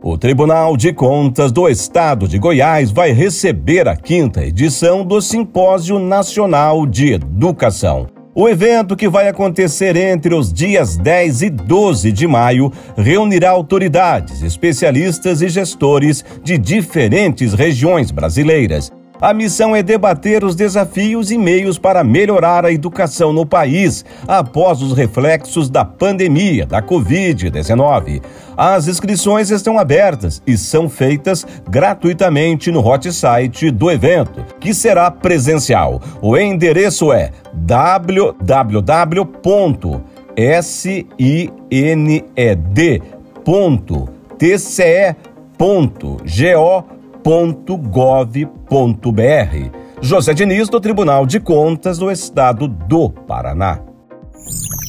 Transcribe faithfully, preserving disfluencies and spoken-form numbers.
O Tribunal de Contas do Estado de Goiás vai receber a quinta edição do Simpósio Nacional de Educação. O evento, que vai acontecer entre os dias dez e doze de maio, reunirá autoridades, especialistas e gestores de diferentes regiões brasileiras. A missão é debater os desafios e meios para melhorar a educação no país após os reflexos da pandemia da covid dezenove. As inscrições estão abertas e são feitas gratuitamente no hot site do evento, que será presencial. O endereço é w w w ponto sined ponto t c e ponto go ponto gov ponto br. José Diniz, do Tribunal de Contas do Estado do Paraná.